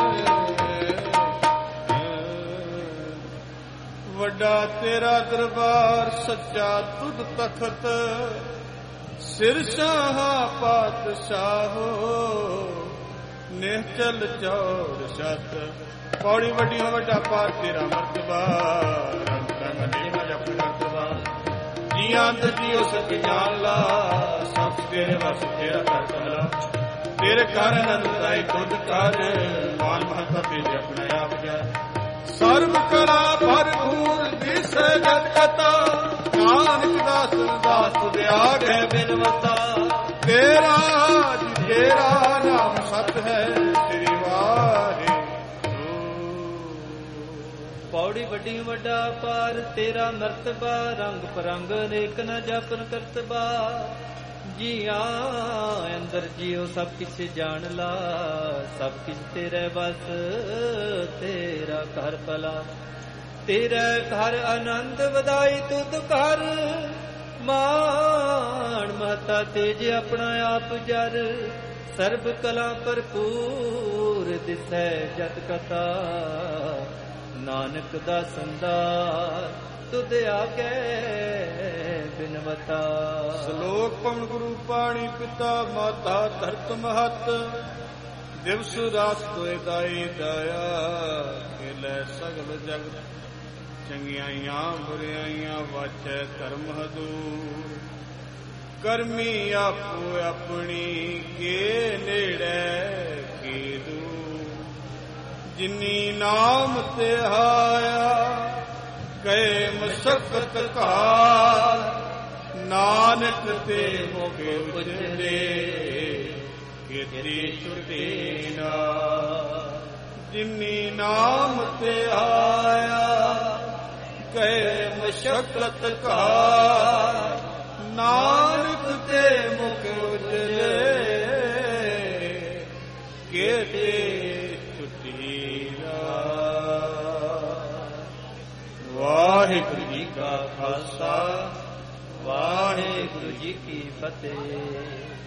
ਵੱਡਾ ਤੇਰਾ ਦਰਬਾਰ ਸੱਚਾ ਤੁਧ ਤਖਤ, ਸਿਰ ਸ਼ਾਹ ਪਾਤਸ਼ਾਹੋ ਨਿਹਚਲ ਚੌਰ ਛਤ। ਪੌੜੀ ਵੱਡੀ ਹੋ ਵੱਡਾ ਪਾਰ ਤੇਰਾ ਮਰਤਬਾ, ਰੰਗ ਰੰਗ ਨੀਵਾ ਜਪ ਕਰਤਬਾ। ਜੀਆਂ ਤੇ ਜੀਓ ਸਤ ਜਾਣ ਲਾ, ਸਭ ਤੇਰੇ ਦਾਸ ਤੇਰਾ ਕਰ ਭਲਾ, ਤੇਰੇ ਘਰ ਅਨੰਦ ਦਾਈ ਤੁਧ ਕਰ, ਮਾਨ ਮਹੱਤਾ ਤੇਰੇ ਆਪਣੇ ਆਪ ਜਾ। ਸਰਬ ਕਲਾ ਭਰਪੂਰ ਦਿਸੈ ਜਗ ਕਤਾ, ਨਾਨਕ ਦਾਸ ਦਾਸ ਤੁਧ ਆਗੇ ਬਿਨਵਤਾ। ਤੇਰਾ ਜੀ ਤੇਰਾ ਨਾਮ ਸਤ ਹੈ, ਸ੍ਰੀ ਵਾਹਿਗੁਰੂ। ਪੌੜੀ ਵੱਡੀ ਵੱਡਾ ਪਾਰ ਤੇਰਾ ਮਰਤਬਾ, ਰੰਗ ਪਰੰਗ ਅਨੇਕ ਨ ਜਪਨ ਕਰਤਬਾ। ਜੀਆਂ ਅੰਦਰ ਜੀਉ ਸਭ ਕਿਛ ਜਾਣ ਲਾ, ਸਭ ਕਿਛ ਤੇਰੇ ਬਸ ਤੇਰਾ ਘਰ ਭਲਾ। ਤੇਰੇ ਘਰ ਆਨੰਦ ਵਧਾਈ ਤੁਧ ਕਰ, ਮਾਣ ਮਹਤਾ ਤੇਜ ਆਪਣਾ ਆਪ ਜਰ। ਸਰਬ ਕਲਾ ਭਰਪੂਰ ਦਿਸੈ ਜਤ ਕਥਾ, ਨਾਨਕ ਦਾ ਸੰਦਾ ਤੁਧ ਆਗੇ ਬਿਨਵਤਾ। ਸ਼ਲੋਕ ਪਵਨ ਗੁਰੂ ਪਾਣੀ ਪਿਤਾ ਮਾਤਾ ਧਰਤ ਮਹਤ, ਦਿਵਸ ਰਾਤ ਤੋਏ ਦਾਈ ਦਾਇਆ। ਖੇਲੇ ਸਗਲ ਜਗਤ ਚੰਗਿਆਈਆਂ ਬੁਰਿਆਈਆਂ, ਵਾਚੈ ਧਰਮ ਹਦੂਰ। ਕਰਮੀ ਆਪੋ ਆਪਣੀ ਕੇ ਨੇੜੇ ਕੀ ਦੂਰ। ਜਿਨੀ ਨਾਮ ਤੇ ਆਇਆ ਕਹੇ ਮਸਕਤ ਕਾਲ, ਨਾਨਕ ਤੇ ਮੁਕੇ ਉਜਲੇ ਕੀਤੀ ਛੁਟੀ ਨਾ। ਜਿਨੀ ਨਾਮ ਤੇ ਆਇਆ ਕਹੇ ਮਸਕਤ ਕਾਲ, ਨਾਨਕ ਤੇ ਮੁਖ ਉਜਲੇ ਕੀਤੀ ਛੁਟੀ ਨਾ। ਵਾਹਿਗੁਰੂ ਜੀ ਕਾ ਖਾਲਸਾ, ਵਾਹਿਗੁਰੂ ਜੀ ਕੀ ਫਤਿਹ।